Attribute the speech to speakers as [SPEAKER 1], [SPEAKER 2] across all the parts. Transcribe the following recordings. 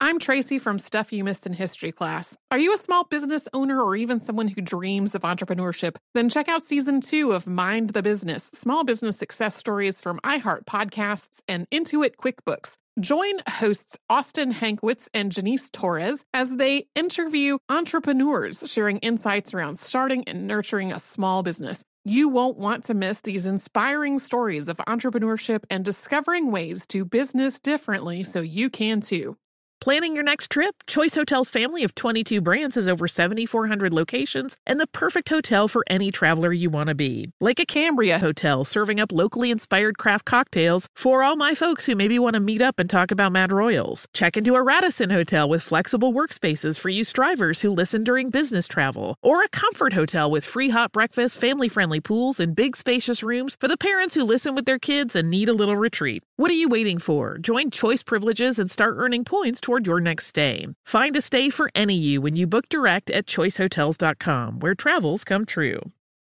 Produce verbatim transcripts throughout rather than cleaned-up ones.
[SPEAKER 1] I'm Tracy from Stuff You Missed in History class. Are you a small business owner or even someone who dreams of entrepreneurship? Then check out season two of Mind the Business, small business success stories from iHeart Podcasts and Intuit QuickBooks. Join hosts Austin Hankwitz and Janice Torres as they interview entrepreneurs sharing insights around starting and nurturing a small business. You won't want to miss these inspiring stories of entrepreneurship and discovering ways to business differently so you can too.
[SPEAKER 2] Planning your next trip? Choice Hotels' family of twenty-two brands has over seven thousand four hundred locations and the perfect hotel for any traveler you want to be. Like a Cambria Hotel, serving up locally inspired craft cocktails for all my folks who maybe want to meet up and talk about Mad Royals. Check into a Radisson Hotel with flexible workspaces for you strivers who listen during business travel. Or a Comfort Hotel with free hot breakfast, family-friendly pools, and big spacious rooms for the parents who listen with their kids and need a little retreat. What are you waiting for? Join Choice Privileges and start earning points toward your next stay. Find a stay for any you when you book direct at choice hotels dot com, where travels come true.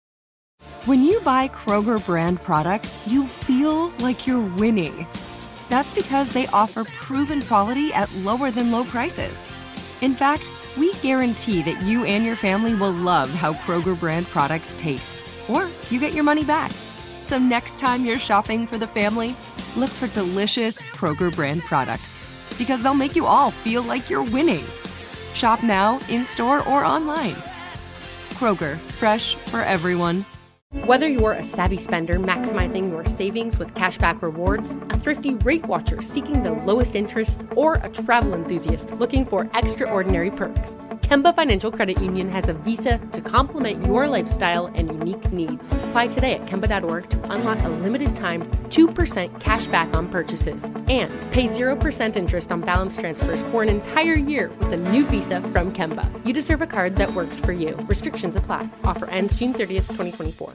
[SPEAKER 3] When you buy Kroger brand products, you feel like you're winning. That's because they offer proven quality at lower than low prices. In fact, we guarantee that you and your family will love how Kroger brand products taste, or you get your money back. So next time you're shopping for the family, look for delicious Kroger brand products, because they'll make you all feel like you're winning. Shop now, in-store, or online. Kroger, fresh for everyone.
[SPEAKER 4] Whether you're a savvy spender maximizing your savings with cashback rewards, a thrifty rate watcher seeking the lowest interest, or a travel enthusiast looking for extraordinary perks, Kemba Financial Credit Union has a visa to complement your lifestyle and unique needs. Apply today at Kemba dot org to unlock a limited-time two percent cash back on purchases and pay zero percent interest on balance transfers for an entire year with a new visa from Kemba. You deserve a card that works for you. Restrictions apply. Offer ends June thirtieth, twenty twenty-four.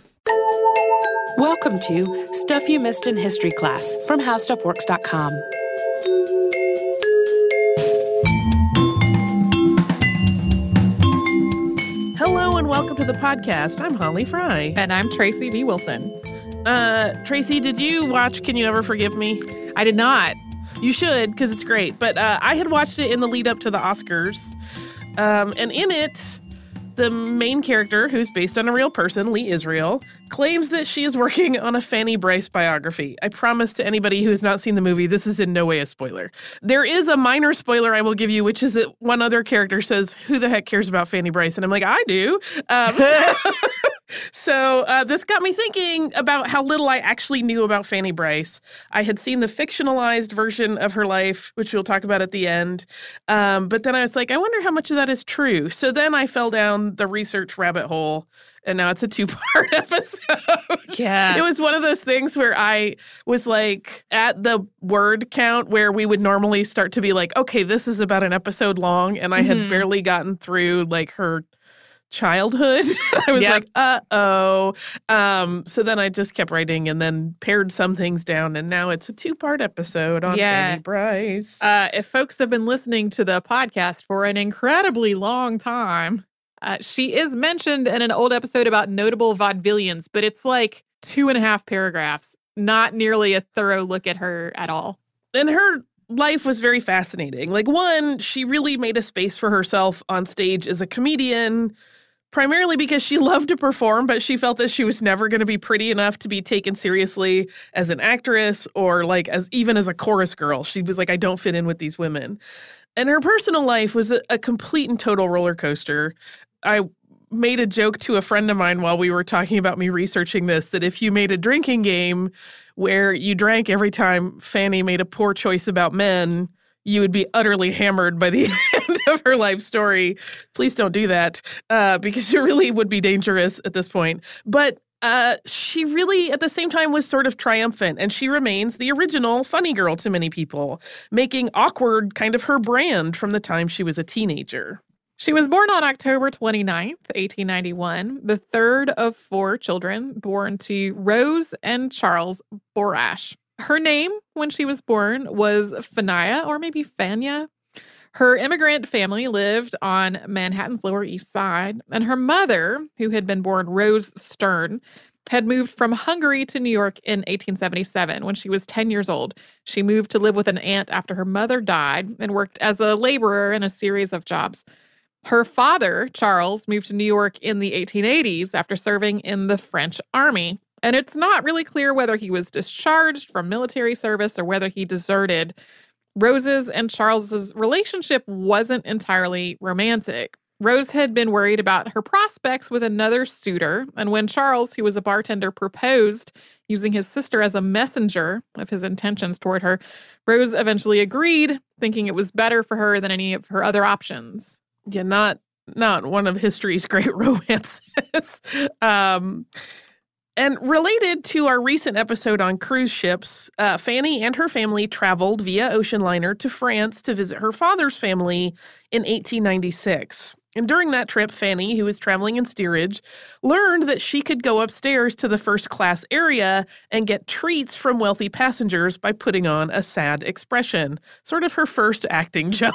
[SPEAKER 5] Welcome to Stuff You Missed in History class from how stuff works dot com.
[SPEAKER 2] Hello and welcome to the podcast. I'm Holly Fry.
[SPEAKER 1] And I'm Tracy B. Wilson.
[SPEAKER 2] Uh, Tracy, did you watch Can You Ever Forgive Me?
[SPEAKER 1] I did not.
[SPEAKER 2] You should, because it's great. But uh, I had watched it in the lead up to the Oscars. Um, and in it, the main character, who's based on a real person, Lee Israel, claims that she is working on a Fanny Brice biography. I promise to anybody who has not seen the movie, this is in no way a spoiler. There is a minor spoiler I will give you, which is that one other character says, "Who the heck cares about Fanny Brice?" And I'm like, I do. Um, so so uh, this got me thinking about how little I actually knew about Fanny Brice. I had seen the fictionalized version of her life, which we'll talk about at the end. Um, but then I was like, I wonder how much of that is true. So then I fell down the research rabbit hole, and now it's a two-part episode.
[SPEAKER 1] Yeah.
[SPEAKER 2] It was one of those things where I was like at the word count where we would normally start to be like, okay, this is about an episode long. And I had mm-hmm. barely gotten through like her childhood. I was yep. like, uh-oh. Um, so then I just kept writing and then pared some things down. And now it's a two-part episode on
[SPEAKER 1] yeah.
[SPEAKER 2] Fanny Brice.
[SPEAKER 1] Uh, if folks have been listening to the podcast for an incredibly long time, uh, she is mentioned in an old episode about notable vaudevillians, but it's like two and a half paragraphs. Not nearly a thorough look at her at all.
[SPEAKER 2] And her life was very fascinating. Like, one, she really made a space for herself on stage as a comedian, primarily because she loved to perform, but she felt that she was never going to be pretty enough to be taken seriously as an actress or like as even as a chorus girl. She was like, I don't fit in with these women. And her personal life was a, a complete and total roller coaster. I made a joke to a friend of mine while we were talking about me researching this, that if you made a drinking game where you drank every time Fanny made a poor choice about men, you would be utterly hammered by the end of her life story. Please don't do that, uh, because it really would be dangerous at this point. But uh, she really, at the same time, was sort of triumphant, and she remains the original funny girl to many people, making awkward kind of her brand from the time she was a teenager.
[SPEAKER 1] She was born on October twenty-ninth, eighteen ninety-one, the third of four children born to Rose and Charles Borash. Her name, when she was born, was Fania, or maybe Fania. Her immigrant family lived on Manhattan's Lower East Side, and her mother, who had been born Rose Stern, had moved from Hungary to New York in eighteen seventy-seven when she was ten years old. She moved to live with an aunt after her mother died and worked as a laborer in a series of jobs. Her father, Charles, moved to New York in the eighteen eighties after serving in the French army. And it's not really clear whether he was discharged from military service or whether he deserted. Rose's and Charles's relationship wasn't entirely romantic. Rose had been worried about her prospects with another suitor, and when Charles, who was a bartender, proposed using his sister as a messenger of his intentions toward her, Rose eventually agreed, thinking it was better for her than any of her other options.
[SPEAKER 2] Yeah, not not one of history's great romances. um, and related to our recent episode on cruise ships, uh, Fanny and her family traveled via ocean liner to France to visit her father's family in eighteen ninety-six. And during that trip, Fanny, who was traveling in steerage, learned that she could go upstairs to the first class area and get treats from wealthy passengers by putting on a sad expression. Sort of her first acting job.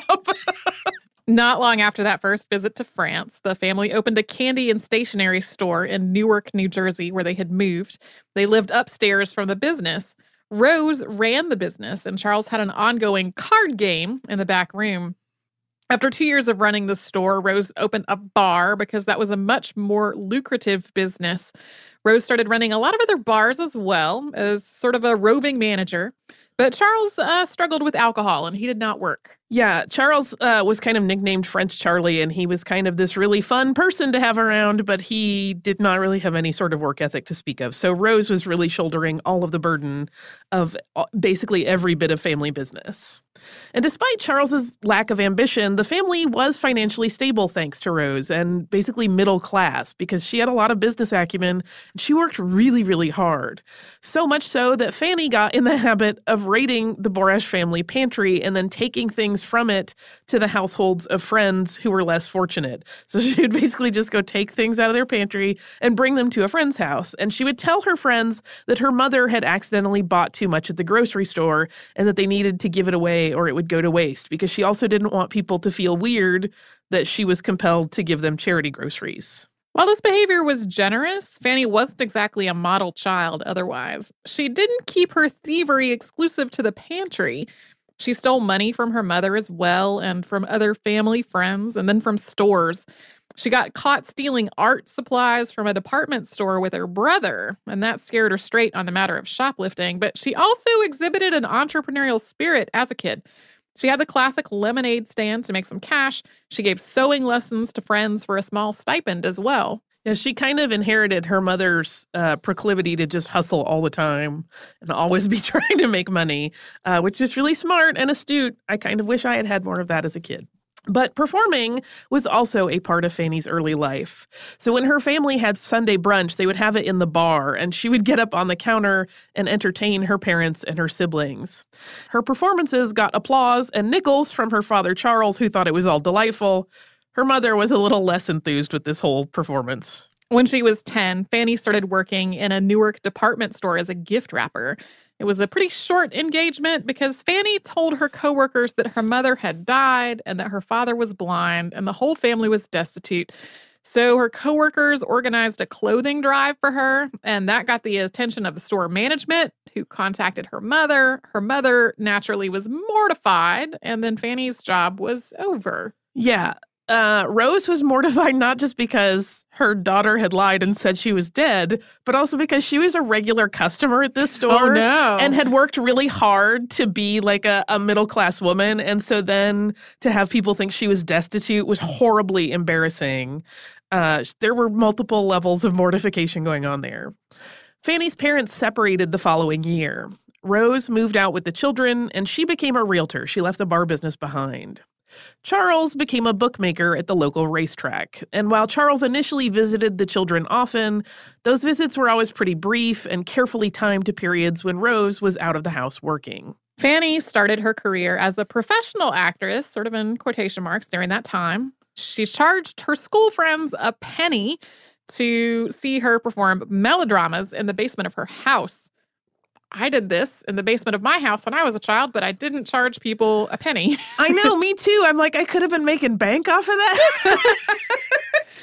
[SPEAKER 1] Not long after that first visit to France, the family opened a candy and stationery store in Newark, New Jersey, where they had moved. They lived upstairs from the business. Rose ran the business, and Charles had an ongoing card game in the back room. After two years of running the store, Rose opened a bar because that was a much more lucrative business. Rose started running a lot of other bars as well as sort of a roving manager. But Charles uh, struggled with alcohol, and he did not work.
[SPEAKER 2] Yeah, Charles uh, was kind of nicknamed French Charlie, and he was kind of this really fun person to have around, but he did not really have any sort of work ethic to speak of. So Rose was really shouldering all of the burden of basically every bit of family business. And despite Charles's lack of ambition, the family was financially stable thanks to Rose, and basically middle class, because she had a lot of business acumen, and she worked really, really hard. So much so that Fanny got in the habit of raiding the Boresh family pantry and then taking things from it to the households of friends who were less fortunate. So she would basically just go take things out of their pantry and bring them to a friend's house. And she would tell her friends that her mother had accidentally bought too much at the grocery store and that they needed to give it away or it would go to waste, because she also didn't want people to feel weird that she was compelled to give them charity groceries.
[SPEAKER 1] While this behavior was generous, Fanny wasn't exactly a model child otherwise. She didn't keep her thievery exclusive to the pantry. She stole money from her mother as well, and from other family friends, and then from stores. She got caught stealing art supplies from a department store with her brother, and that scared her straight on the matter of shoplifting. But she also exhibited an entrepreneurial spirit as a kid. She had the classic lemonade stand to make some cash. She gave sewing lessons to friends for a small stipend as well.
[SPEAKER 2] Yeah, she kind of inherited her mother's uh, proclivity to just hustle all the time and always be trying to make money, uh, which is really smart and astute. I kind of wish I had had more of that as a kid. But performing was also a part of Fanny's early life. So when her family had Sunday brunch, they would have it in the bar, and she would get up on the counter and entertain her parents and her siblings. Her performances got applause and nickels from her father, Charles, who thought it was all delightful. Her mother was a little less enthused with this whole performance.
[SPEAKER 1] When she was ten, Fanny started working in a Newark department store as a gift wrapper. It was a pretty short engagement because Fanny told her coworkers that her mother had died and that her father was blind and the whole family was destitute. So her coworkers organized a clothing drive for her, and that got the attention of the store management, who contacted her mother. Her mother naturally was mortified, and then Fanny's job was over.
[SPEAKER 2] Yeah. Uh, Rose was mortified not just because her daughter had lied and said she was dead, but also because she was a regular customer at this store.
[SPEAKER 1] Oh, no.
[SPEAKER 2] And had worked really hard to be like a, a middle-class woman. And so then to have people think she was destitute was horribly embarrassing. Uh, there were multiple levels of mortification going on there. Fanny's parents separated the following year. Rose moved out with the children, and she became a realtor. She left the bar business behind. Charles became a bookmaker at the local racetrack, and while Charles initially visited the children often, those visits were always pretty brief and carefully timed to periods when Rose was out of the house working.
[SPEAKER 1] Fanny started her career as a professional actress, sort of in quotation marks, during that time. She charged her school friends a penny to see her perform melodramas in the basement of her house. I did this in the basement of my house when I was a child, but I didn't charge people a penny.
[SPEAKER 2] I know, me too. I'm like, I could have been making bank off of that.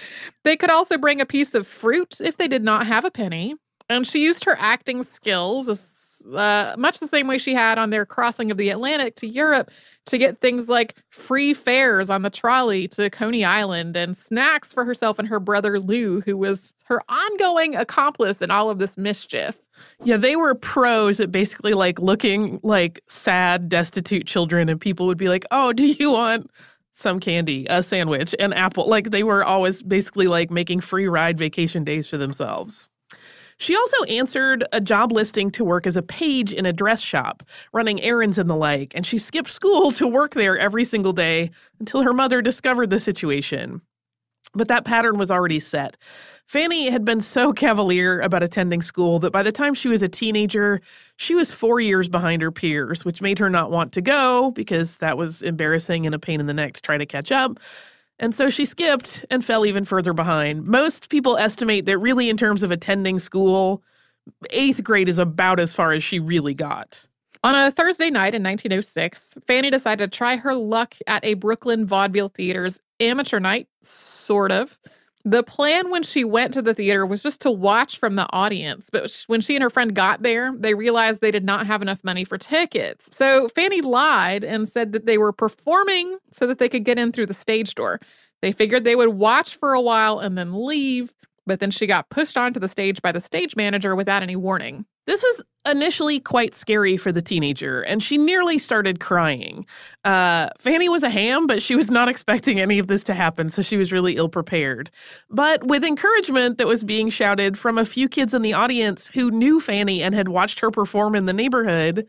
[SPEAKER 1] They could also bring a piece of fruit if they did not have a penny. And she used her acting skills, uh, much the same way she had on their crossing of the Atlantic to Europe, to get things like free fares on the trolley to Coney Island and snacks for herself and her brother Lou, who was her ongoing accomplice in all of this mischief.
[SPEAKER 2] Yeah, they were pros at basically like looking like sad, destitute children, and people would be like, oh, do you want some candy, a sandwich, an apple? Like they were always basically like making free ride vacation days for themselves. She also answered a job listing to work as a page in a dress shop, running errands and the like, and she skipped school to work there every single day until her mother discovered the situation. But that pattern was already set. Fanny had been so cavalier about attending school that by the time she was a teenager, she was four years behind her peers, which made her not want to go because that was embarrassing and a pain in the neck to try to catch up. And so she skipped and fell even further behind. Most people estimate that really in terms of attending school, eighth grade is about as far as she really got.
[SPEAKER 1] On a Thursday night in nineteen oh six, Fanny decided to try her luck at a Brooklyn vaudeville theater's amateur night, sort of. The plan when she went to the theater was just to watch from the audience. But when she and her friend got there, they realized they did not have enough money for tickets. So Fanny lied and said that they were performing so that they could get in through the stage door. They figured they would watch for a while and then leave. But then she got pushed onto the stage by the stage manager without any warning.
[SPEAKER 2] This was initially quite scary for the teenager, and she nearly started crying. Uh, Fanny was a ham, but she was not expecting any of this to happen, so she was really ill-prepared. But with encouragement that was being shouted from a few kids in the audience who knew Fanny and had watched her perform in the neighborhood,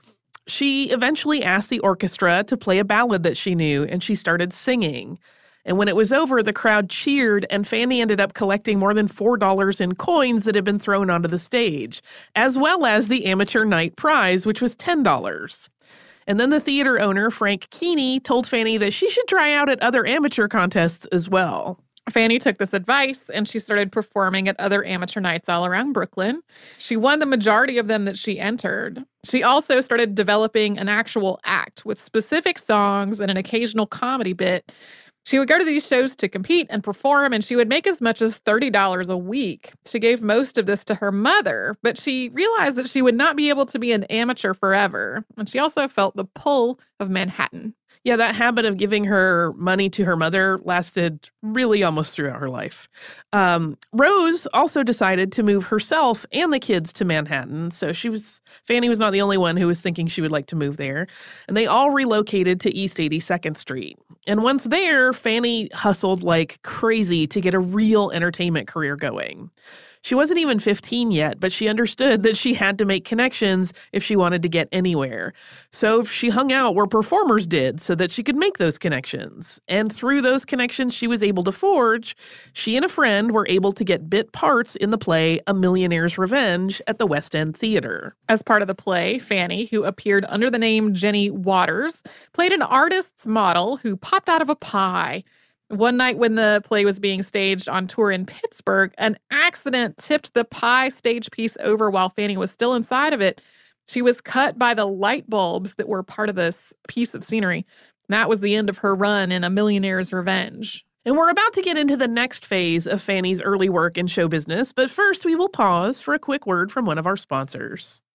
[SPEAKER 2] she eventually asked the orchestra to play a ballad that she knew, and she started singing. And when it was over, the crowd cheered, and Fanny ended up collecting more than four dollars in coins that had been thrown onto the stage, as well as the amateur night prize, which was ten dollars. And then the theater owner, Frank Keeney, told Fanny that she should try out at other amateur contests as well.
[SPEAKER 1] Fanny took this advice, and she started performing at other amateur nights all around Brooklyn. She won the majority of them that she entered. She also started developing an actual act with specific songs and an occasional comedy bit. She would go to these shows to compete and perform, and she would make as much as thirty dollars a week. She gave most of this to her mother, but she realized that she would not be able to be an amateur forever. And she also felt the pull of Manhattan.
[SPEAKER 2] Yeah, that habit of giving her money to her mother lasted really almost throughout her life. Um, Rose also decided to move herself and the kids to Manhattan. So she was, Fanny was not the only one who was thinking she would like to move there. And they all relocated to East eighty-second Street. And once there, Fanny hustled like crazy to get a real entertainment career going. She wasn't even fifteen yet, but she understood that she had to make connections if she wanted to get anywhere. So she hung out where performers did so that she could make those connections. And through those connections she was able to forge, she and a friend were able to get bit parts in the play A Millionaire's Revenge at the West End Theater.
[SPEAKER 1] As part of the play, Fanny, who appeared under the name Jenny Waters, played an artist's model who popped out of a pie. One night when the play was being staged on tour in Pittsburgh, an accident tipped the pie stage piece over while Fanny was still inside of it. She was cut by the light bulbs that were part of this piece of scenery. That was the end of her run in A Millionaire's Revenge.
[SPEAKER 2] And we're about to get into the next phase of Fanny's early work in show business, but first we will pause for a quick word from one of our sponsors.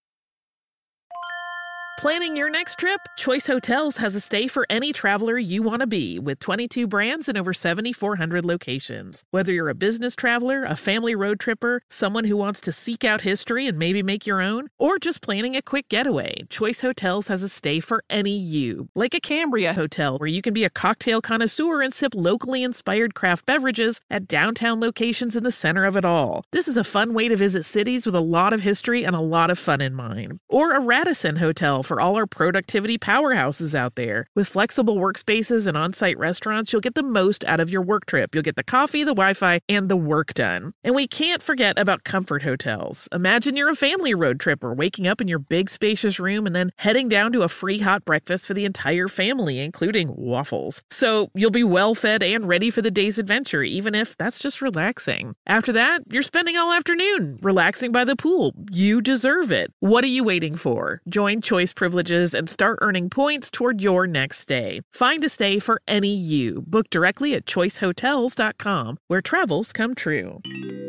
[SPEAKER 2] Planning your next trip? Choice Hotels has a stay for any traveler you want to be, with twenty-two brands and over seven thousand four hundred locations. Whether you're a business traveler, a family road tripper, someone who wants to seek out history and maybe make your own, or just planning a quick getaway, Choice Hotels has a stay for any you. Like a Cambria Hotel, where you can be a cocktail connoisseur and sip locally inspired craft beverages at downtown locations in the center of it all. This is a fun way to visit cities with a lot of history and a lot of fun in mind. Or a Radisson Hotel, for all our productivity powerhouses out there. With flexible workspaces and on-site restaurants, you'll get the most out of your work trip. You'll get the coffee, the Wi-Fi, and the work done. And we can't forget about Comfort Hotels. Imagine you're a family road tripper, waking up in your big spacious room and then heading down to a free hot breakfast for the entire family, including waffles. So you'll be well fed and ready for the day's adventure, even if that's just relaxing. After that, you're spending all afternoon relaxing by the pool. You deserve it. What are you waiting for? Join Choice privileges and start earning points toward your next stay. Find a stay for any you. Book directly at choice hotels dot com, where travels come true.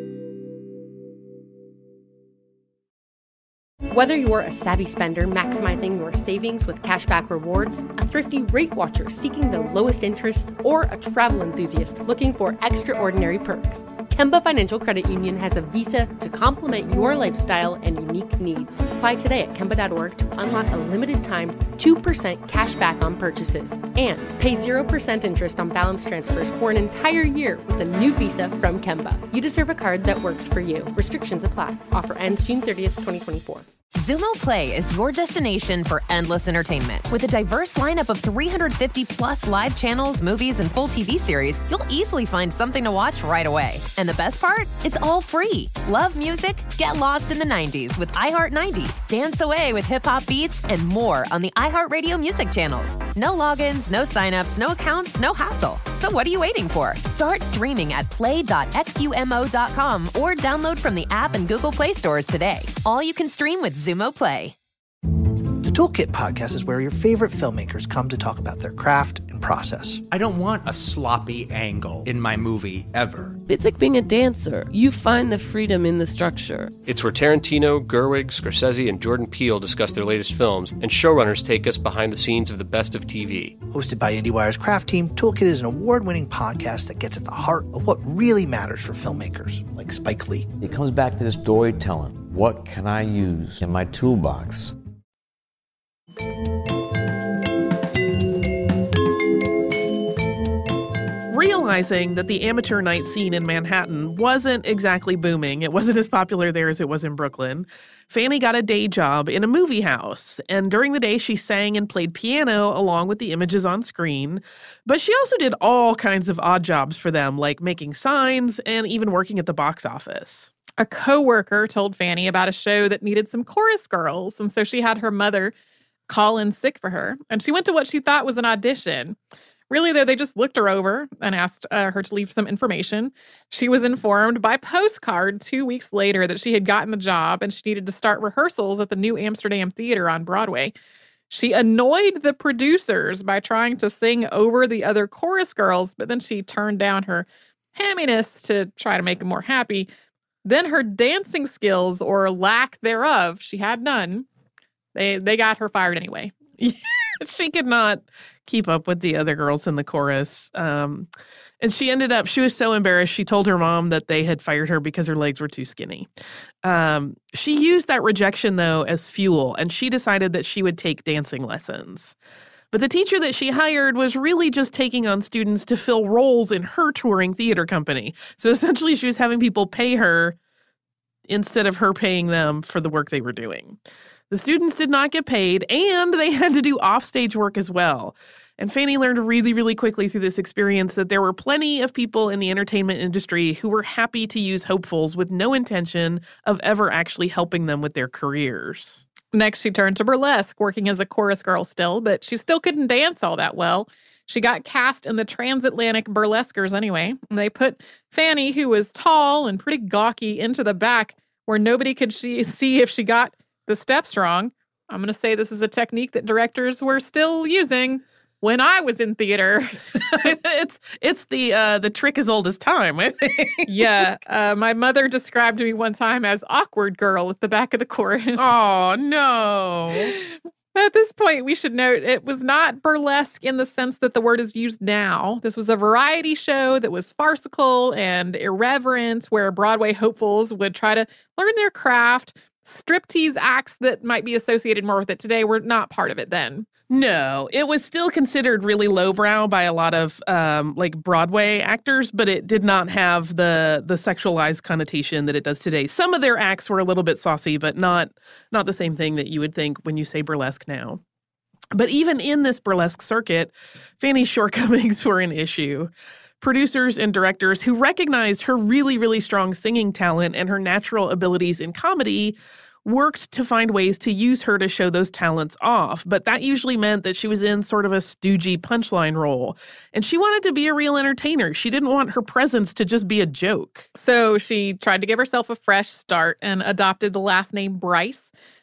[SPEAKER 4] Whether you're a savvy spender maximizing your savings with cashback rewards, a thrifty rate watcher seeking the lowest interest, or a travel enthusiast looking for extraordinary perks, Kemba Financial Credit Union has a visa to complement your lifestyle and unique needs. Apply today at Kemba dot org to unlock a limited-time two percent cash back on purchases and pay zero percent interest on balance transfers for an entire year with a new visa from Kemba. You deserve a card that works for you. Restrictions apply. Offer ends June thirtieth, twenty twenty-four.
[SPEAKER 6] Xumo Play is your destination for endless entertainment. With a diverse lineup of three hundred fifty plus live channels, movies, and full T V series, you'll easily find something to watch right away. And the best part? It's all free. Love music? Get lost in the nineties with iHeart nineties. Dance away with hip-hop beats and more on the iHeartRadio music channels. No logins, no signups, no accounts, no hassle. So what are you waiting for? Start streaming at play dot xumo dot com or download from the app and Google Play stores today. All you can stream with Xumo Play.
[SPEAKER 7] The Toolkit podcast is where your favorite filmmakers come to talk about their craft and process.
[SPEAKER 8] I don't want a sloppy angle in my movie ever.
[SPEAKER 9] It's like being a dancer. You find the freedom in the structure.
[SPEAKER 10] It's where Tarantino, Gerwig, Scorsese, and Jordan Peele discuss their latest films, and showrunners take us behind the scenes of the best of T V.
[SPEAKER 7] Hosted by IndieWire's craft team, Toolkit is an award-winning podcast that gets at the heart of what really matters for filmmakers, like Spike Lee.
[SPEAKER 11] It comes back to this storytelling. What can I use in my toolbox?
[SPEAKER 2] Realizing that the amateur night scene in Manhattan wasn't exactly booming, it wasn't as popular there as it was in Brooklyn, Fanny got a day job in a movie house. And during the day, she sang and played piano along with the images on screen. But she also did all kinds of odd jobs for them, like making signs and even working at the box office.
[SPEAKER 1] A coworker told Fanny about a show that needed some chorus girls, and so she had her mother call in sick for her. And she went to what she thought was an audition. Really, though, they just looked her over and asked uh, her to leave some information. She was informed by postcard two weeks later that she had gotten the job and she needed to start rehearsals at the New Amsterdam Theater on Broadway. She annoyed the producers by trying to sing over the other chorus girls, but then she turned down her hamminess to try to make them more happy. Then her dancing skills, or lack thereof, she had none. They they got her fired anyway.
[SPEAKER 2] She could not keep up with the other girls in the chorus. Um, and she ended up, she was so embarrassed, she told her mom that they had fired her because her legs were too skinny. Um, she used that rejection, though, as fuel, and she decided that she would take dancing lessons. But the teacher that she hired was really just taking on students to fill roles in her touring theater company. So essentially, she was having people pay her instead of her paying them for the work they were doing. The students did not get paid, and they had to do offstage work as well. And Fanny learned really, really quickly through this experience that there were plenty of people in the entertainment industry who were happy to use hopefuls with no intention of ever actually helping them with their careers.
[SPEAKER 1] Next, she turned to burlesque, working as a chorus girl still, but she still couldn't dance all that well. She got cast in the Transatlantic Burlesquers anyway. And they put Fanny, who was tall and pretty gawky, into the back where nobody could she see if she got the steps wrong. I'm going to say this is a technique that directors were still using when I was in theater.
[SPEAKER 2] it's it's the uh, the trick as old as time, I think.
[SPEAKER 1] Yeah. Uh, my mother described me one time as awkward girl at the back of the chorus.
[SPEAKER 2] Oh, no.
[SPEAKER 1] At this point, we should note it was not burlesque in the sense that the word is used now. This was a variety show that was farcical and irreverent, where Broadway hopefuls would try to learn their craft. Striptease acts that might be associated more with it today were not part of it then.
[SPEAKER 2] No, it was still considered really lowbrow by a lot of um, like Broadway actors, but it did not have the the sexualized connotation that it does today. Some of their acts were a little bit saucy, but not not the same thing that you would think when you say burlesque now. But even in this burlesque circuit, Fanny's shortcomings were an issue. Producers and directors who recognized her really, really strong singing talent and her natural abilities in comedy worked to find ways to use her to show those talents off. But that usually meant that she was in sort of a stoogey punchline role. And she wanted to be a real entertainer. She didn't want her presence to just be a joke.
[SPEAKER 1] So she tried to give herself a fresh start and adopted the last name Bryce.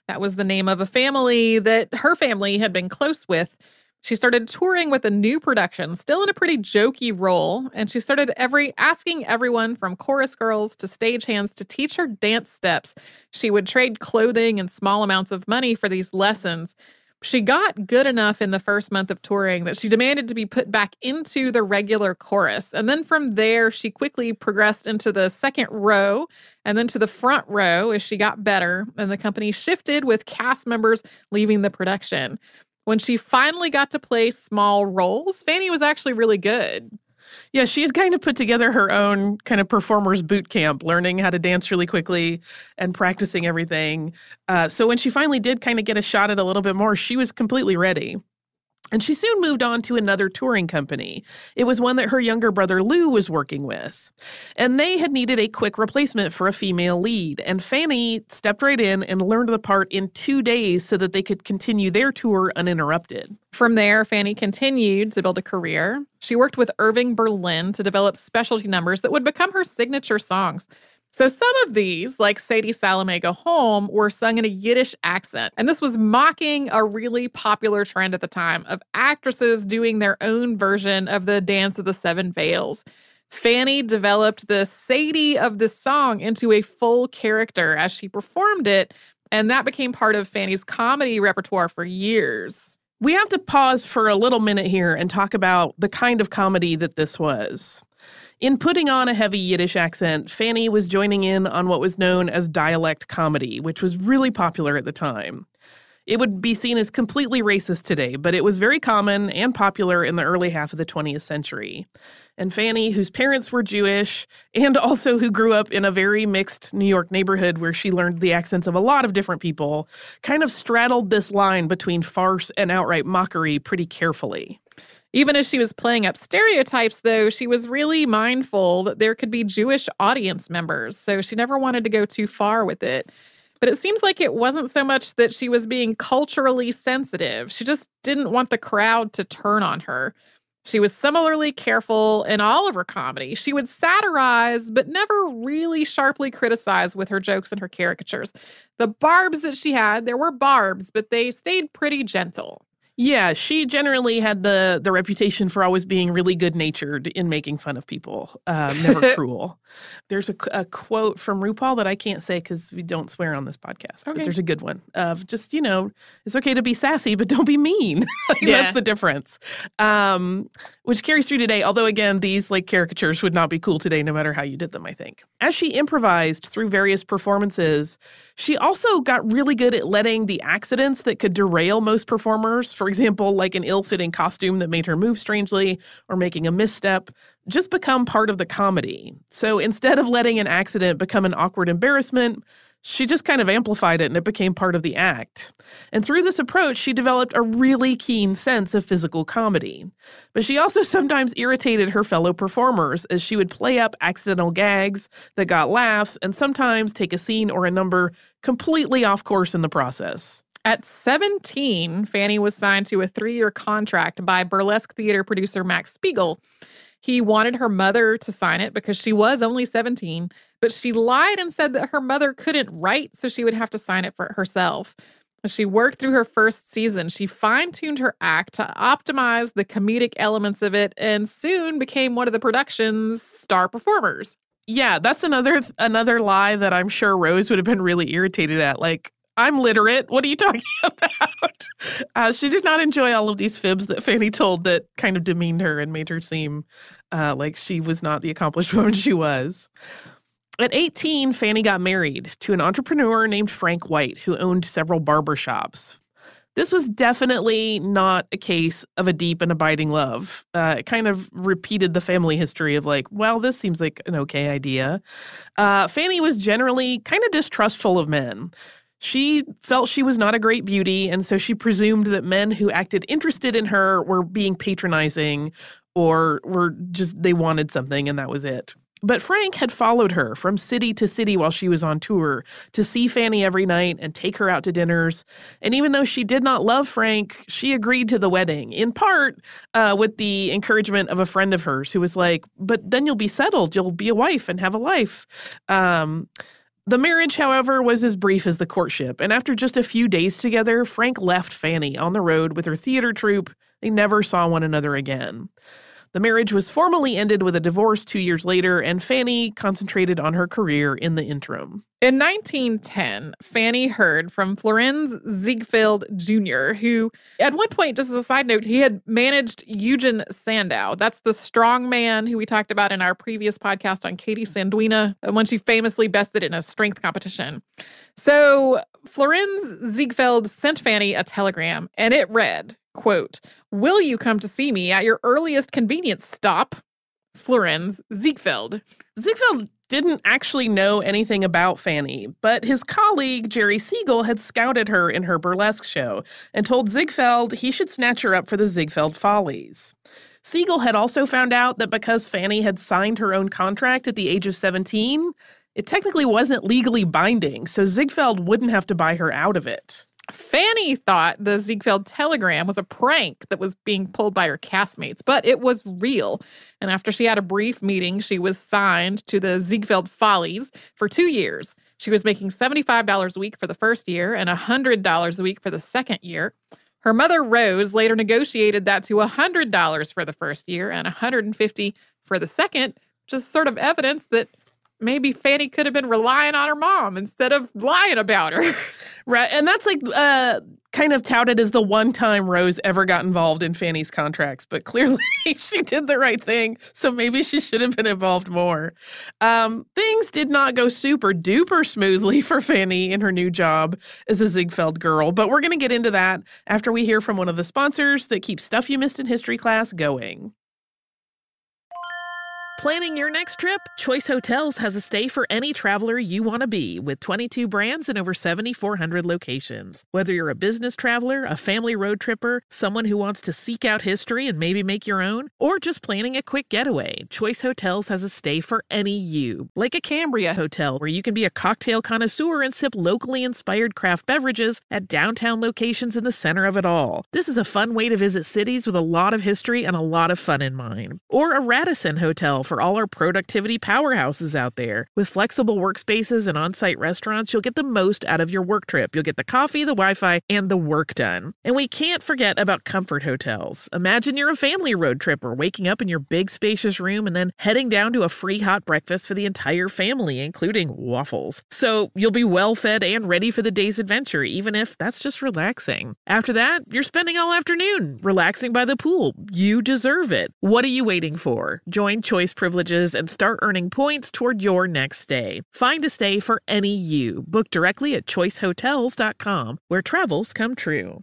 [SPEAKER 1] That was the name of a family that her family had been close with. She started touring with a new production, still in a pretty jokey role, and she started every asking everyone from chorus girls to stagehands to teach her dance steps. She would trade clothing and small amounts of money for these lessons. She got good enough in the first month of touring that she demanded to be put back into the regular chorus. And then from there, she quickly progressed into the second row and then to the front row as she got better. And the company shifted with cast members leaving the production. When she finally got to play small roles, Fanny was actually really good.
[SPEAKER 2] Yeah, she had kind of put together her own kind of performer's boot camp, learning how to dance really quickly and practicing everything. Uh, so when she finally did kind of get a shot at a little bit more, she was completely ready. And she soon moved on to another touring company. It was one that her younger brother Lou was working with. And they had needed a quick replacement for a female lead. And Fanny stepped right in and learned the part in two days so that they could continue their tour uninterrupted.
[SPEAKER 1] From there, Fanny continued to build a career. She worked with Irving Berlin to develop specialty numbers that would become her signature songs. So some of these, like Sadie Salome Go Home, were sung in a Yiddish accent. And this was mocking a really popular trend at the time of actresses doing their own version of the Dance of the Seven Veils. Fanny developed the Sadie of this song into a full character as she performed it, and that became part of Fanny's comedy repertoire for years.
[SPEAKER 2] We have to pause for a little minute here and talk about the kind of comedy that this was. In putting on a heavy Yiddish accent, Fanny was joining in on what was known as dialect comedy, which was really popular at the time. It would be seen as completely racist today, but it was very common and popular in the early half of the twentieth century. And Fanny, whose parents were Jewish, and also who grew up in a very mixed New York neighborhood where she learned the accents of a lot of different people, kind of straddled this line between farce and outright mockery pretty carefully.
[SPEAKER 1] Even as she was playing up stereotypes, though, she was really mindful that there could be Jewish audience members, so she never wanted to go too far with it. But it seems like it wasn't so much that she was being culturally sensitive. She just didn't want the crowd to turn on her. She was similarly careful in all of her comedy. She would satirize, but never really sharply criticize with her jokes and her caricatures. The barbs that she had, there were barbs, but they stayed pretty gentle.
[SPEAKER 2] Yeah, she generally had the the reputation for always being really good-natured in making fun of people, um, never cruel. There's a, a quote from RuPaul that I can't say because we don't swear on this podcast,
[SPEAKER 1] okay.
[SPEAKER 2] But there's a good one of just, you know, it's okay to be sassy, but don't be mean. Like,
[SPEAKER 1] yeah.
[SPEAKER 2] That's the difference, um, which carries through today, although, again, these like caricatures would not be cool today no matter how you did them, I think. As she improvised through various performances, she also got really good at letting the accidents that could derail most performers, for example, like an ill-fitting costume that made her move strangely or making a misstep, just become part of the comedy. So instead of letting an accident become an awkward embarrassment, she just kind of amplified it and it became part of the act. And through this approach, she developed a really keen sense of physical comedy. But she also sometimes irritated her fellow performers as she would play up accidental gags that got laughs and sometimes take a scene or a number completely off course in the process.
[SPEAKER 1] At seventeen, Fanny was signed to a three-year contract by burlesque theater producer Max Spiegel. He wanted her mother to sign it because she was only seventeen, but she lied and said that her mother couldn't write, so she would have to sign it for herself. As she worked through her first season, she fine-tuned her act to optimize the comedic elements of it and soon became one of the production's star performers.
[SPEAKER 2] Yeah, that's another another lie that I'm sure Rose would have been really irritated at. Like, I'm literate. What are you talking about? Uh, she did not enjoy all of these fibs that Fanny told that kind of demeaned her and made her seem uh, like she was not the accomplished woman she was. At eighteen, Fanny got married to an entrepreneur named Frank White, who owned several barbershops. This was definitely not a case of a deep and abiding love. Uh, it kind of repeated the family history of like, well, this seems like an okay idea. Uh, Fanny was generally kind of distrustful of men. She felt she was not a great beauty, and so she presumed that men who acted interested in her were being patronizing or were just, they wanted something, and that was it. But Frank had followed her from city to city while she was on tour to see Fanny every night and take her out to dinners. And even though she did not love Frank, she agreed to the wedding, in part uh, with the encouragement of a friend of hers who was like, but then you'll be settled. You'll be a wife and have a life. Um The marriage, however, was as brief as the courtship, and after just a few days together, Frank left Fanny on the road with her theater troupe. They never saw one another again. The marriage was formally ended with a divorce two years later, and Fanny concentrated on her career in the interim.
[SPEAKER 1] In nineteen ten, Fanny heard from Florenz Ziegfeld Junior, who, at one point, just as a side note, he had managed Eugen Sandow. That's the strong man who we talked about in our previous podcast on Katie Sanduina, when she famously bested in a strength competition. So Florenz Ziegfeld sent Fanny a telegram, and it read, quote, "Will you come to see me at your earliest convenience stop? Florenz Ziegfeld."
[SPEAKER 2] Ziegfeld didn't actually know anything about Fanny, but his colleague, Jerry Siegel, had scouted her in her burlesque show and told Ziegfeld he should snatch her up for the Ziegfeld Follies. Siegel had also found out that because Fanny had signed her own contract at the age of seventeen, it technically wasn't legally binding, so Ziegfeld wouldn't have to buy her out of it.
[SPEAKER 1] Fanny thought the Ziegfeld telegram was a prank that was being pulled by her castmates, but it was real. And after she had a brief meeting, she was signed to the Ziegfeld Follies for two years. She was making seventy-five dollars a week for the first year and one hundred dollars a week for the second year. Her mother, Rose, later negotiated that to one hundred dollars for the first year and one hundred fifty dollars for the second, just sort of evidence that maybe Fanny could have been relying on her mom instead of lying about her.
[SPEAKER 2] Right. And that's like uh, kind of touted as the one time Rose ever got involved in Fanny's contracts. But clearly she did the right thing. So maybe she should have been involved more. Um, things did not go super duper smoothly for Fanny in her new job as a Ziegfeld girl. But we're going to get into that after we hear from one of the sponsors that keeps Stuff You Missed in History Class going. Planning your next trip? Choice Hotels has a stay for any traveler you want to be, with twenty-two brands and over seventy-four hundred locations. Whether you're a business traveler, a family road tripper, someone who wants to seek out history and maybe make your own, or just planning a quick getaway, Choice Hotels has a stay for any you. Like a Cambria Hotel, where you can be a cocktail connoisseur and sip locally inspired craft beverages at downtown locations in the center of it all. This is a fun way to visit cities with a lot of history and a lot of fun in mind. Or a Radisson Hotel for all our productivity powerhouses out there. With flexible workspaces and on-site restaurants, you'll get the most out of your work trip. You'll get the coffee, the Wi-Fi, and the work done. And we can't forget about Comfort Hotels. Imagine you're a family road tripper, waking up in your big spacious room and then heading down to a free hot breakfast for the entire family, including waffles. So you'll be well fed and ready for the day's adventure, even if that's just relaxing. After that, you're spending all afternoon relaxing by the pool. You deserve it. What are you waiting for? Join Choice Privileges and start earning points toward your next stay. Find a stay for any you. Book directly at choice hotels dot com, where travels come true.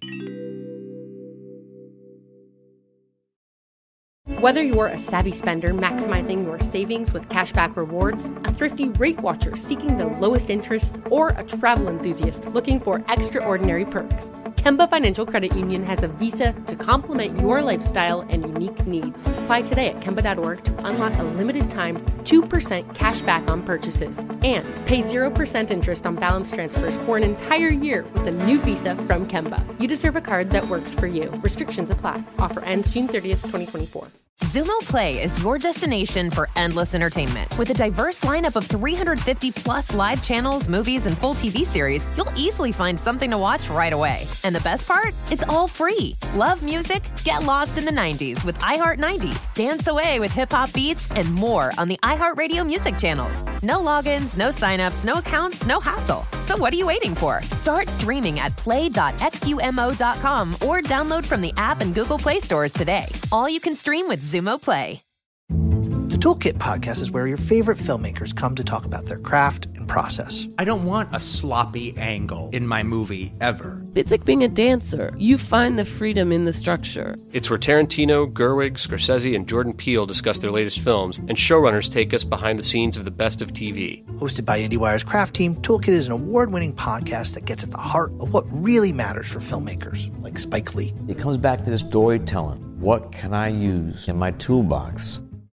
[SPEAKER 4] Whether you're a savvy spender maximizing your savings with cashback rewards, a thrifty rate watcher seeking the lowest interest, or a travel enthusiast looking for extraordinary perks, Kemba Financial Credit Union has a visa to complement your lifestyle and unique needs. Apply today at kemba dot org to unlock a limited time two percent cash back on purchases and pay zero percent interest on balance transfers for an entire year with a new visa from Kemba. You deserve a card that works for you. Restrictions apply. Offer ends June thirtieth, twenty twenty-four.
[SPEAKER 6] Xumo Play is your destination for endless entertainment. With a diverse lineup of three hundred fifty plus live channels, movies, and full T V series, you'll easily find something to watch right away. And the best part? It's all free. Love music? Get lost in the nineties with iHeart nineties, dance away with hip-hop beats, and more on the iHeartRadio music channels. No logins, no signups, no accounts, no hassle. So what are you waiting for? Start streaming at play dot xumo dot com or download from the app and Google Play stores today. All you can stream with Xumo Play.
[SPEAKER 7] The Toolkit Podcast is where your favorite filmmakers come to talk about their craft and process.
[SPEAKER 8] I don't want a sloppy angle in my movie ever.
[SPEAKER 9] It's like being a dancer. You find the freedom in the structure.
[SPEAKER 10] It's where Tarantino, Gerwig, Scorsese, and Jordan Peele discuss their latest films, and showrunners take us behind the scenes of the best of T V.
[SPEAKER 7] Hosted by IndieWire's Craft Team, Toolkit is an award-winning podcast that gets at the heart of what really matters for filmmakers, like Spike Lee.
[SPEAKER 11] It comes back to this storytelling. What can I use in my toolbox?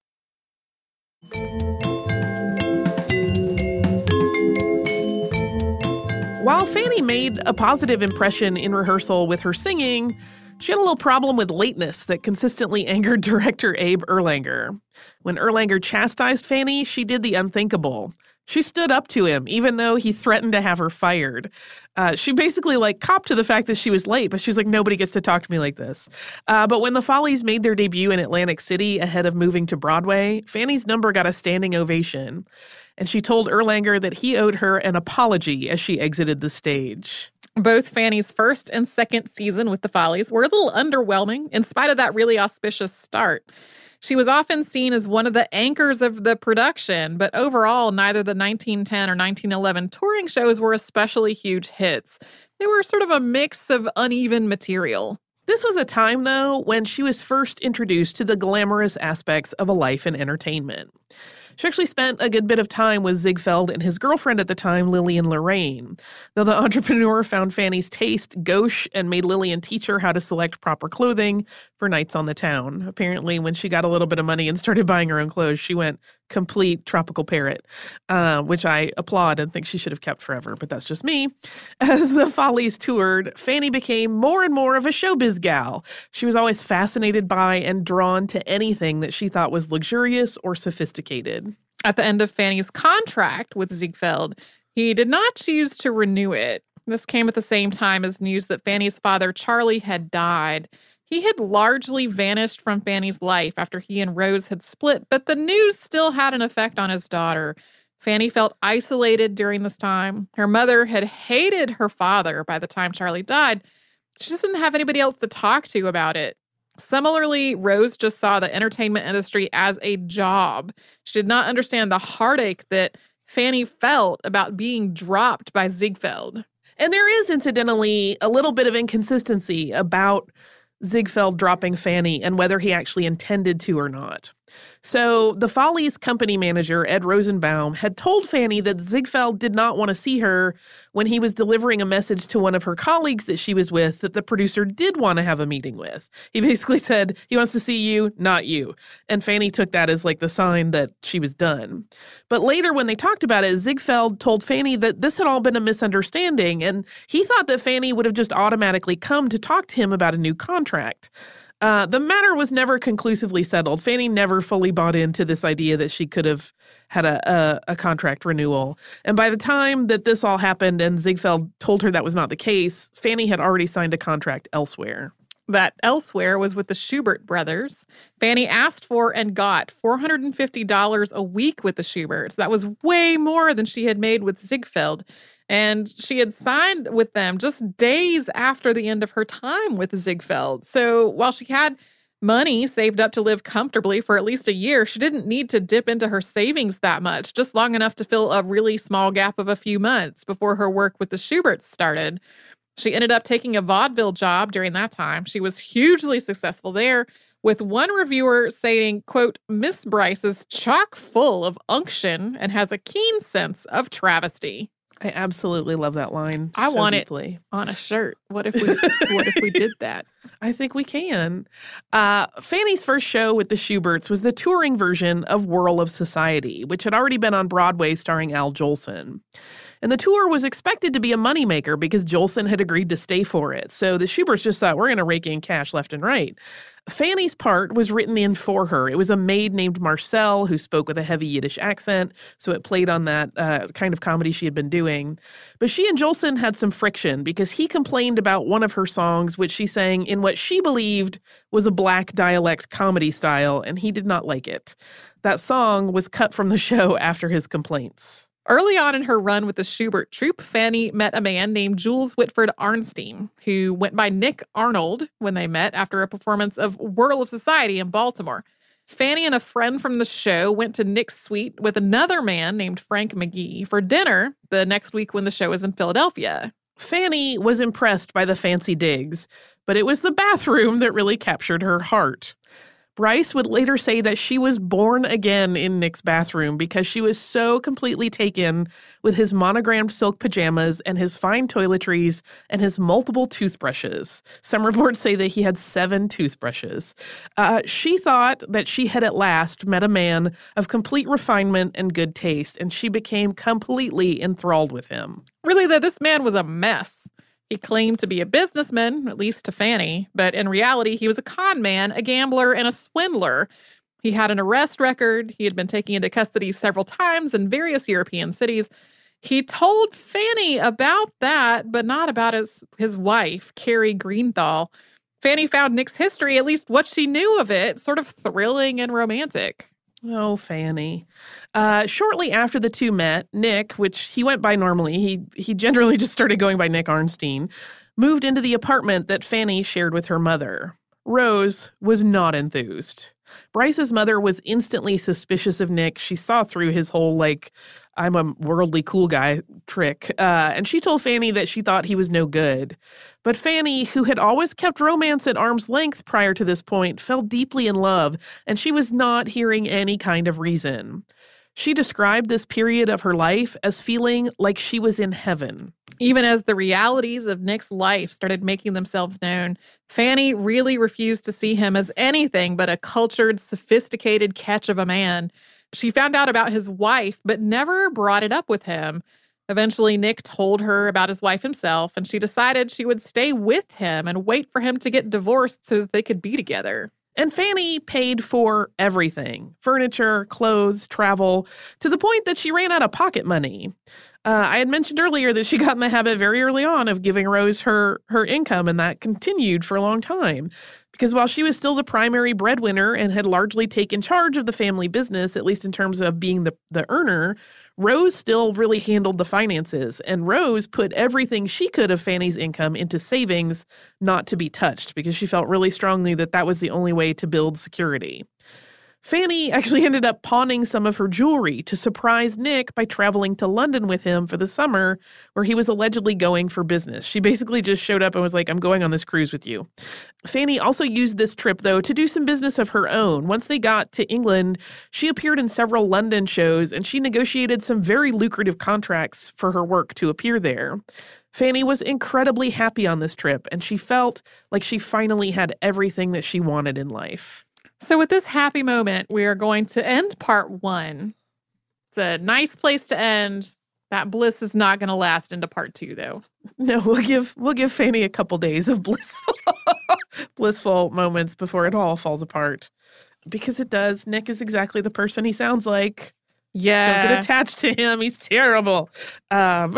[SPEAKER 2] While Fanny made a positive impression in rehearsal with her singing, she had a little problem with lateness that consistently angered director Abe Erlanger. When Erlanger chastised Fanny, she did the unthinkable. She stood up to him, even though he threatened to have her fired. Uh, she basically, like, copped to the fact that she was late, but she's like, nobody gets to talk to me like this. Uh, but when the Follies made their debut in Atlantic City ahead of moving to Broadway, Fanny's number got a standing ovation. And she told Erlanger that he owed her an apology as she exited the stage.
[SPEAKER 1] Both Fanny's first and second season with the Follies were a little underwhelming in spite of that really auspicious start. She was often seen as one of the anchors of the production, but overall, neither the nineteen ten or nineteen eleven touring shows were especially huge hits. They were sort of a mix of uneven material.
[SPEAKER 2] This was a time, though, when she was first introduced to the glamorous aspects of a life in entertainment. She actually spent a good bit of time with Ziegfeld and his girlfriend at the time, Lillian Lorraine. Though the entrepreneur found Fanny's taste gauche and made Lillian teach her how to select proper clothing for nights on the town. Apparently, when she got a little bit of money and started buying her own clothes, she went complete tropical parrot, uh, which I applaud and think she should have kept forever, but that's just me. As the Follies toured, Fanny became more and more of a showbiz gal. She was always fascinated by and drawn to anything that she thought was luxurious or sophisticated.
[SPEAKER 1] At the end of Fanny's contract with Ziegfeld, he did not choose to renew it. This came at the same time as news that Fanny's father, Charlie, had died. He had largely vanished from Fanny's life after he and Rose had split, but the news still had an effect on his daughter. Fanny felt isolated during this time. Her mother had hated her father by the time Charlie died. She just didn't have anybody else to talk to about it. Similarly, Rose just saw the entertainment industry as a job. She did not understand the heartache that Fanny felt about being dropped by Ziegfeld.
[SPEAKER 2] And there is, incidentally, a little bit of inconsistency about Ziegfeld dropping Fanny and whether he actually intended to or not. So the Follies company manager, Ed Rosenbaum, had told Fanny that Ziegfeld did not want to see her when he was delivering a message to one of her colleagues that she was with that the producer did want to have a meeting with. He basically said, he wants to see you, not you. And Fanny took that as like the sign that she was done. But later when they talked about it, Ziegfeld told Fanny that this had all been a misunderstanding, and he thought that Fanny would have just automatically come to talk to him about a new contract. Uh, the matter was never conclusively settled. Fanny never fully bought into this idea that she could have had a, a, a contract renewal. And by the time that this all happened and Ziegfeld told her that was not the case, Fanny had already signed a contract elsewhere.
[SPEAKER 1] That elsewhere was with the Schubert brothers. Fanny asked for and got four hundred fifty dollars a week with the Schuberts. That was way more than she had made with Ziegfeld. And she had signed with them just days after the end of her time with Ziegfeld. So while she had money saved up to live comfortably for at least a year, she didn't need to dip into her savings that much, just long enough to fill a really small gap of a few months before her work with the Schuberts started. She ended up taking a vaudeville job during that time. She was hugely successful there, with one reviewer saying, quote, "Miss Bryce is chock full of unction and has a keen sense of travesty."
[SPEAKER 2] I absolutely love that line.
[SPEAKER 1] I
[SPEAKER 2] so
[SPEAKER 1] want
[SPEAKER 2] deeply.
[SPEAKER 1] it on a shirt. What if we what if we did that?
[SPEAKER 2] I think we can. Uh, Fanny's first show with the Schuberts was the touring version of Whirl of Society, which had already been on Broadway starring Al Jolson. And the tour was expected to be a moneymaker because Jolson had agreed to stay for it. So the Schuberts just thought, we're going to rake in cash left and right. Fanny's part was written in for her. It was a maid named Marcel who spoke with a heavy Yiddish accent, so it played on that uh, kind of comedy she had been doing. But she and Jolson had some friction because he complained about one of her songs, which she sang in what she believed was a black dialect comedy style, and he did not like it. That song was cut from the show after his complaints.
[SPEAKER 1] Early on in her run with the Schubert troupe, Fanny met a man named Jules Whitford Arnstein, who went by Nick Arnold when they met after a performance of Whirl of Society in Baltimore. Fanny and a friend from the show went to Nick's suite with another man named Frank McGee for dinner the next week when the show was in Philadelphia.
[SPEAKER 2] Fanny was impressed by the fancy digs, but it was the bathroom that really captured her heart. Bryce would later say that she was born again in Nick's bathroom because she was so completely taken with his monogrammed silk pajamas and his fine toiletries and his multiple toothbrushes. Some reports say that he had seven toothbrushes. Uh, she thought that she had at last met a man of complete refinement and good taste, and she became completely enthralled with him.
[SPEAKER 1] Really, though, this man was a mess. He claimed to be a businessman, at least to Fanny, but in reality, he was a con man, a gambler, and a swindler. He had an arrest record. He had been taken into custody several times in various European cities. He told Fanny about that, but not about his, his wife, Carrie Greenthal. Fanny found Nick's history, at least what she knew of it, sort of thrilling and romantic.
[SPEAKER 2] Oh, Fanny. Uh, shortly after the two met, Nick, which he went by normally, he he generally just started going by Nick Arnstein, moved into the apartment that Fanny shared with her mother. Rose was not enthused. Bryce's mother was instantly suspicious of Nick. She saw through his whole, like, I'm a worldly cool guy trick. Uh, and she told Fanny that she thought he was no good. But Fanny, who had always kept romance at arm's length prior to this point, fell deeply in love, and she was not hearing any kind of reason. She described this period of her life as feeling like she was in heaven.
[SPEAKER 1] Even as the realities of Nick's life started making themselves known, Fanny really refused to see him as anything but a cultured, sophisticated catch of a man. She found out about his wife, but never brought it up with him. Eventually, Nick told her about his wife himself, and she decided she would stay with him and wait for him to get divorced so that they could be together.
[SPEAKER 2] And Fanny paid for everything, furniture, clothes, travel, to the point that she ran out of pocket money. Uh, I had mentioned earlier that she got in the habit very early on of giving Rose her, her income, and that continued for a long time. Because while she was still the primary breadwinner and had largely taken charge of the family business, at least in terms of being the, the earner, Rose still really handled the finances. And Rose put everything she could of Fanny's income into savings not to be touched because she felt really strongly that that was the only way to build security. Fanny actually ended up pawning some of her jewelry to surprise Nick by traveling to London with him for the summer where he was allegedly going for business. She basically just showed up and was like, I'm going on this cruise with you. Fanny also used this trip, though, to do some business of her own. Once they got to England, she appeared in several London shows, and she negotiated some very lucrative contracts for her work to appear there. Fanny was incredibly happy on this trip, and she felt like she finally had everything that she wanted in life.
[SPEAKER 1] So with this happy moment, we are going to end part one. It's a nice place to end. That bliss is not going to last into part two, though.
[SPEAKER 2] No, we'll give we'll give Fanny a couple days of blissful, blissful moments before it all falls apart. Because it does. Nick is exactly the person he sounds like.
[SPEAKER 1] Yeah.
[SPEAKER 2] Don't get attached to him. He's terrible. Um,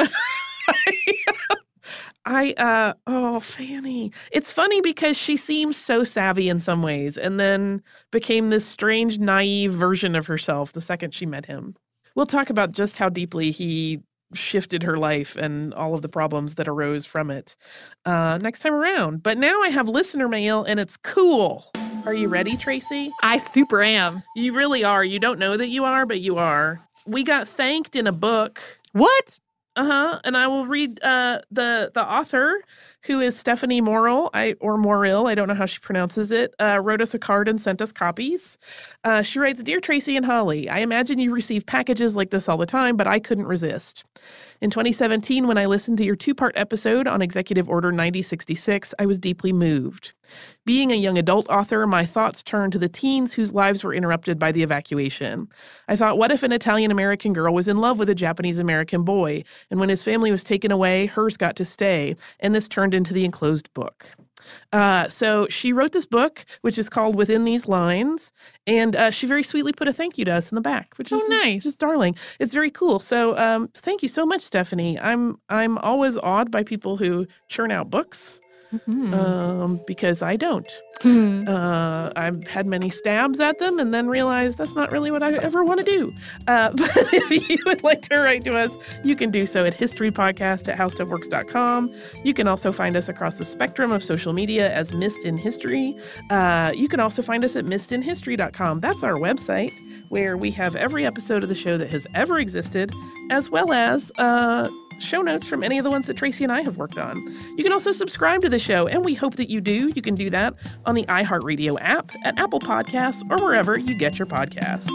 [SPEAKER 2] I, uh, oh, Fanny. It's funny because she seems so savvy in some ways and then became this strange, naive version of herself the second she met him. We'll talk about just how deeply he shifted her life and all of the problems that arose from it uh, next time around. But now I have listener mail and it's cool. Are you ready, Tracy?
[SPEAKER 1] I super am.
[SPEAKER 2] You really are. You don't know that you are, but you are. We got thanked in a book.
[SPEAKER 1] What?
[SPEAKER 2] Uh-huh. And I will read uh, the the author, who is Stephanie Morrill, I, or Morrill, I don't know how she pronounces it, uh, wrote us a card and sent us copies. Uh, she writes, Dear Tracy and Holly, I imagine you receive packages like this all the time, but I couldn't resist. In twenty seventeen, when I listened to your two-part episode on Executive Order ninety sixty-six, I was deeply moved. Being a young adult author, my thoughts turned to the teens whose lives were interrupted by the evacuation. I thought, what if an Italian-American girl was in love with a Japanese-American boy, and when his family was taken away, hers got to stay, and this turned into the enclosed book. Uh, so she wrote this book, which is called Within These Lines, and uh, she very sweetly put a thank you to us in the back, which is
[SPEAKER 1] oh, nice,
[SPEAKER 2] just darling. It's very cool. So um, thank you so much, Stephanie. I'm I'm always awed by people who churn out books. Mm-hmm. Um, because I don't. Mm-hmm. Uh, I've had many stabs at them and then realized that's not really what I ever want to do. Uh, but if you would like to write to us, you can do so at historypodcast at howstuffworks dot com. You can also find us across the spectrum of social media as Missed in History. Uh, you can also find us at missed in history dot com. That's our website where we have every episode of the show that has ever existed, as well as uh, show notes from any of the ones that Tracy and I have worked on. You can also subscribe to the show, and we hope that you do. You can do that on the iHeartRadio app, at Apple Podcasts, or wherever you get your podcasts.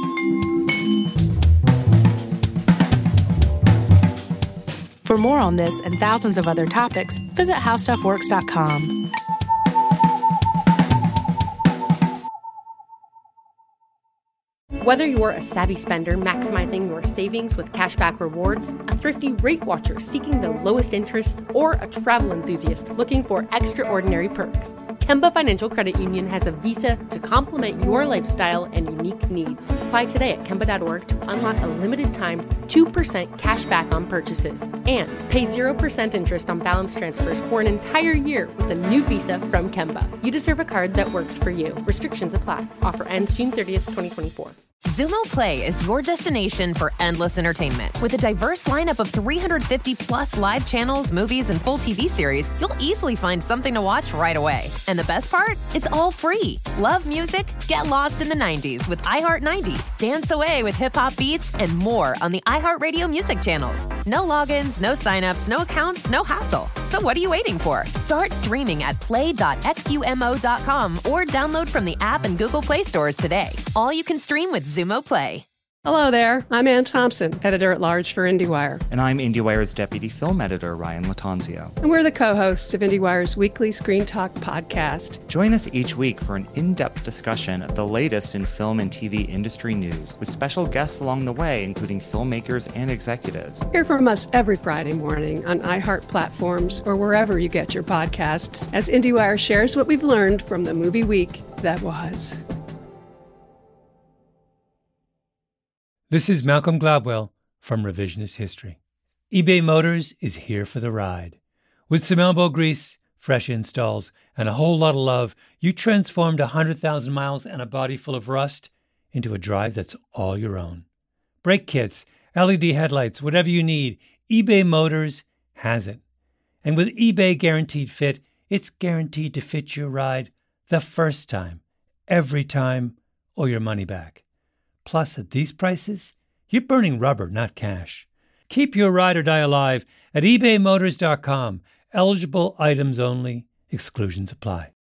[SPEAKER 5] For more on this and thousands of other topics, visit how stuff works dot com.
[SPEAKER 4] Whether you're a savvy spender maximizing your savings with cashback rewards, a thrifty rate watcher seeking the lowest interest, or a travel enthusiast looking for extraordinary perks, Kemba Financial Credit Union has a visa to complement your lifestyle and unique needs. Apply today at Kemba dot org to unlock a limited time two percent cash back on purchases and pay zero percent interest on balance transfers for an entire year with a new visa from Kemba. You deserve a card that works for you. Restrictions apply. Offer ends June thirtieth, twenty twenty-four.
[SPEAKER 6] Xumo Play is your destination for endless entertainment. With a diverse lineup of three hundred fifty plus live channels, movies, and full T V series, you'll easily find something to watch right away. And the best part? It's all free. Love music? Get lost in the nineties with iHeart nineties. Dance away with hip-hop beats and more on the iHeartRadio music channels. No logins, no signups, no accounts, no hassle. So what are you waiting for? Start streaming at play dot xumo dot com or download from the app and Google Play stores today. All you can stream with Xumo Play.
[SPEAKER 12] Hello there. I'm Ann Thompson, editor-at-large for IndieWire.
[SPEAKER 13] And I'm IndieWire's deputy film editor, Ryan Latanzio.
[SPEAKER 12] And we're the co-hosts of IndieWire's weekly Screen Talk podcast.
[SPEAKER 13] Join us each week for an in-depth discussion of the latest in film and T V industry news, with special guests along the way, including filmmakers and executives.
[SPEAKER 12] Hear from us every Friday morning on iHeart platforms or wherever you get your podcasts, as IndieWire shares what we've learned from the movie week that was.
[SPEAKER 14] This is Malcolm Gladwell from Revisionist History. eBay Motors is here for the ride. With some elbow grease, fresh installs, and a whole lot of love, you transformed one hundred thousand miles and a body full of rust into a drive that's all your own. Brake kits, L E D headlights, whatever you need, eBay Motors has it. And with eBay Guaranteed Fit, it's guaranteed to fit your ride the first time, every time, or your money back. Plus, at these prices, you're burning rubber, not cash. Keep your ride or die alive at ebay motors dot com. Eligible items only. Exclusions apply.